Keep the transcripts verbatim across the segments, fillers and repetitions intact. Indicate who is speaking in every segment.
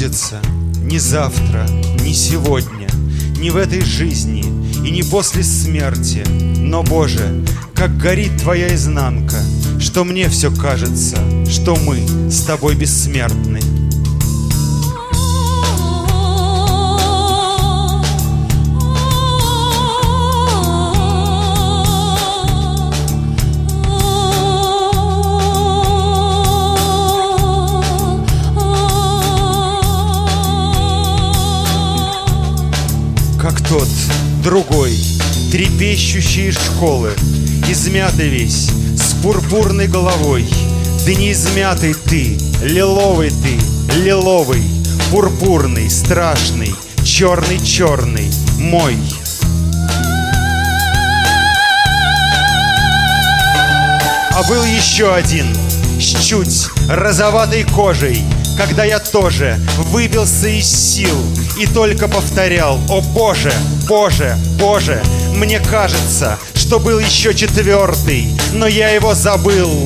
Speaker 1: сбудется ни завтра, ни сегодня, ни в этой жизни и не после смерти. Но, Боже, как горит Твоя изнанка, что мне все кажется, что мы с Тобой бессмертны. Как тот другой, трепещущий из школы, измятый весь, с пурпурной головой. Да не измятый ты, лиловый ты, лиловый, пурпурный, страшный, черный-черный, мой. А был еще один, с чуть розоватой кожей, когда я тоже выбился из сил и только повторял: «О Боже, Боже, Боже!» Мне кажется, что был еще четвертый, но я его забыл.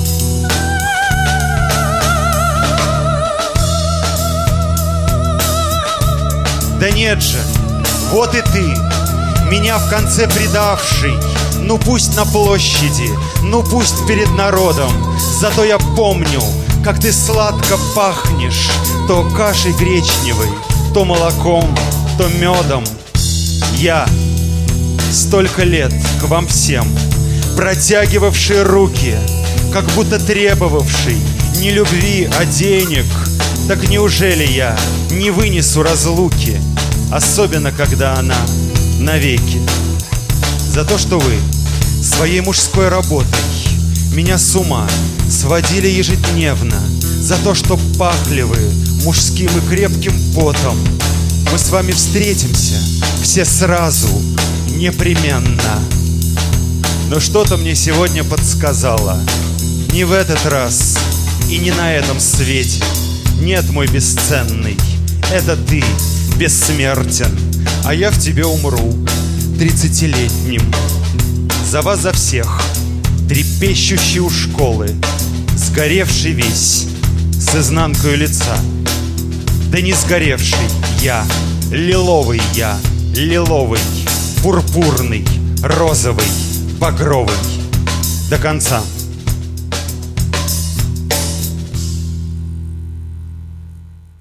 Speaker 1: Да нет же, вот и ты, меня в конце предавший. Ну пусть на площади, ну пусть перед народом, зато я помню, как ты сладко пахнешь, то кашей гречневой, то молоком, то медом. Я столько лет к вам всем протягивавший руки, как будто требовавший не любви, а денег. Так неужели я не вынесу разлуки, особенно когда она навеки? За то, что вы своей мужской работой меня с ума сводили ежедневно, за то, что пахли вы мужским и крепким потом. Мы с вами встретимся все сразу, непременно. Но что-то мне сегодня подсказало: не в этот раз и не на этом свете. Нет, мой бесценный, это ты бессмертен, а я в тебе умру тридцатилетним. За вас, за всех, трепещущий у школы, сгоревший весь, с изнанкою лица. Да не сгоревший я, лиловый я, лиловый, пурпурный, розовый, багровый, до конца.